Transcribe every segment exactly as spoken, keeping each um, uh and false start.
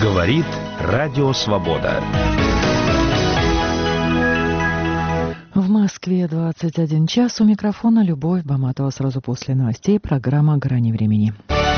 Говорит Радио Свобода. В Москве двадцать один час. У микрофона Любовь Баматова. Сразу после новостей программа «Грани времени».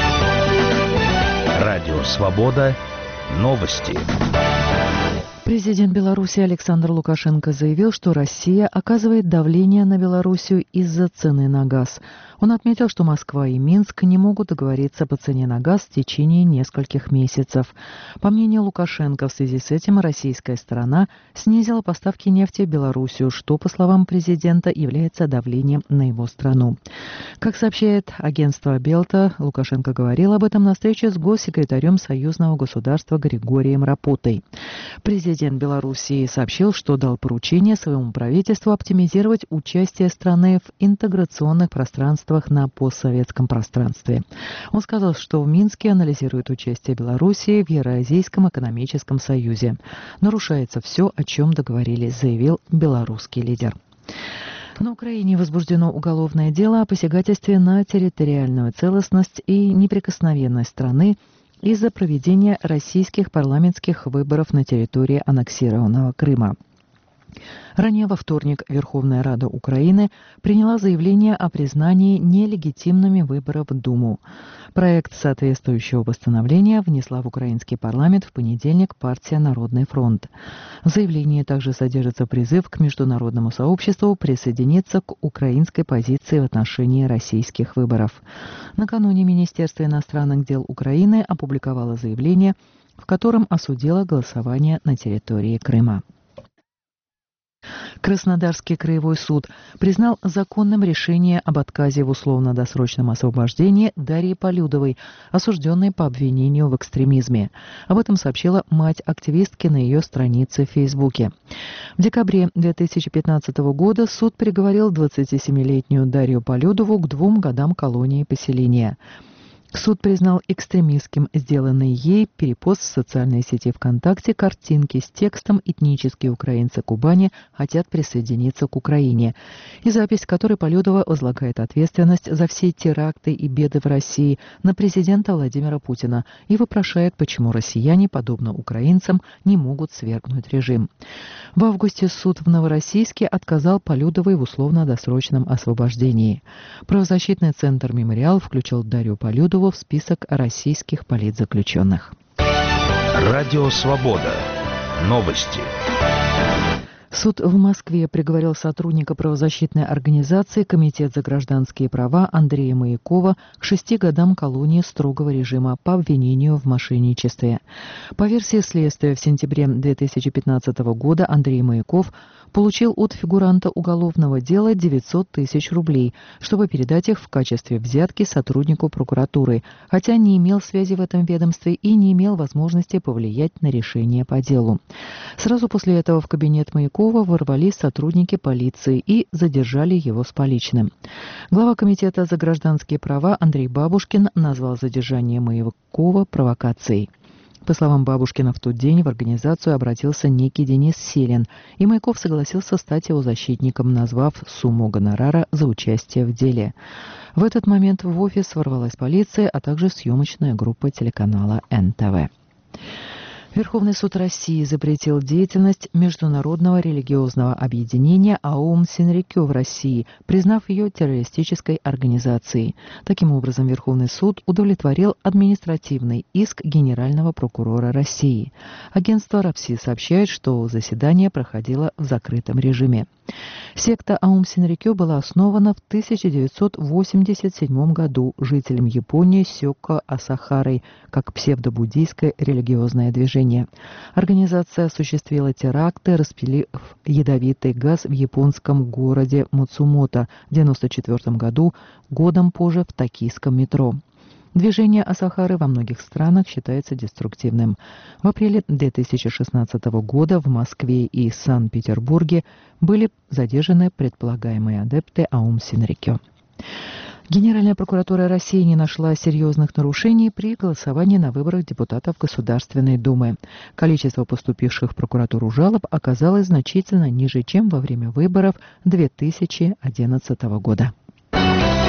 Радио Свобода. Новости. Президент Беларуси Александр Лукашенко заявил, что Россия оказывает давление на Белоруссию из-за цены на газ. Он отметил, что Москва и Минск не могут договориться по цене на газ в течение нескольких месяцев. По мнению Лукашенко, в связи с этим российская сторона снизила поставки нефти в Белоруссию, что, по словам президента, является давлением на его страну. Как сообщает агентство Белта, Лукашенко говорил об этом на встрече с госсекретарем союзного государства Григорием Рапотой. Президент Белоруссии сообщил, что дал поручение своему правительству оптимизировать участие страны в интеграционных пространствах на постсоветском пространстве. Он сказал, что в Минске анализируют участие Белоруссии в Евразийском экономическом союзе. Нарушается все, о чем договорились, заявил белорусский лидер. На Украине возбуждено уголовное дело о посягательстве на территориальную целостность и неприкосновенность страны из-за проведения российских парламентских выборов на территории аннексированного Крыма. Ранее во вторник Верховная Рада Украины приняла заявление о признании нелегитимными выборов в Думу. Проект соответствующего постановления внесла в украинский парламент в понедельник партия «Народный фронт». В заявлении также содержится призыв к международному сообществу присоединиться к украинской позиции в отношении российских выборов. Накануне Министерство иностранных дел Украины опубликовало заявление, в котором осудило голосование на территории Крыма. Краснодарский краевой суд признал законным решение об отказе в условно-досрочном освобождении Дарьи Полюдовой, осужденной по обвинению в экстремизме. Об этом сообщила мать активистки на ее странице в Фейсбуке. В декабре две тысячи пятнадцатого года суд приговорил двадцатисемилетнюю Дарью Полюдову к двум годам колонии поселения. Суд признал экстремистским сделанный ей перепост в социальной сети ВКонтакте картинки с текстом «Этнические украинцы Кубани хотят присоединиться к Украине», и запись, в которой Полюдова возлагает ответственность за все теракты и беды в России на президента Владимира Путина и вопрошает, почему россияне, подобно украинцам, не могут свергнуть режим. В августе суд в Новороссийске отказал Полюдовой в условно-досрочном освобождении. Правозащитный центр «Мемориал» включил Дарью Полюдову в список российских политзаключенных. Радио Свобода. Новости. Суд в Москве приговорил сотрудника правозащитной организации «Комитет за гражданские права» Андрея Маякова к шести годам колонии строгого режима по обвинению в мошенничестве. По версии следствия, в сентябре две тысячи пятнадцатого года Андрей Маяков получил от фигуранта уголовного дела девятьсот тысяч рублей, чтобы передать их в качестве взятки сотруднику прокуратуры, хотя не имел связи в этом ведомстве и не имел возможности повлиять на решение по делу. Сразу после этого в кабинет Маякова ворвались сотрудники полиции и задержали его с поличным. Глава Комитета за гражданские права Андрей Бабушкин назвал задержание Маякова провокацией. По словам Бабушкина, в тот день в организацию обратился некий Денис Селин, и Маяков согласился стать его защитником, назвав сумму гонорара за участие в деле. В этот момент в офис ворвалась полиция, а также съемочная группа телеканала эн тэ вэ. Верховный суд России запретил деятельность Международного религиозного объединения Аум Синрикё в России, признав ее террористической организацией. Таким образом, Верховный суд удовлетворил административный иск Генерального прокурора России. Агентство РАПСИ сообщает, что заседание проходило в закрытом режиме. Секта Аум Синрикё была основана в тысяча девятьсот восемьдесят седьмом году жителем Японии Сёко Асахарой как псевдобуддийское религиозное движение. Организация осуществила теракты, распилив ядовитый газ в японском городе Мацумото в девяносто четвёртом году, годом позже в токийском метро. Движение Асахары во многих странах считается деструктивным. В апреле две тысячи шестнадцатого года в Москве и Санкт-Петербурге были задержаны предполагаемые адепты Аум Синрикё. Генеральная прокуратура России не нашла серьезных нарушений при голосовании на выборах депутатов Государственной Думы. Количество поступивших в прокуратуру жалоб оказалось значительно ниже, чем во время выборов две тысячи одиннадцатого года.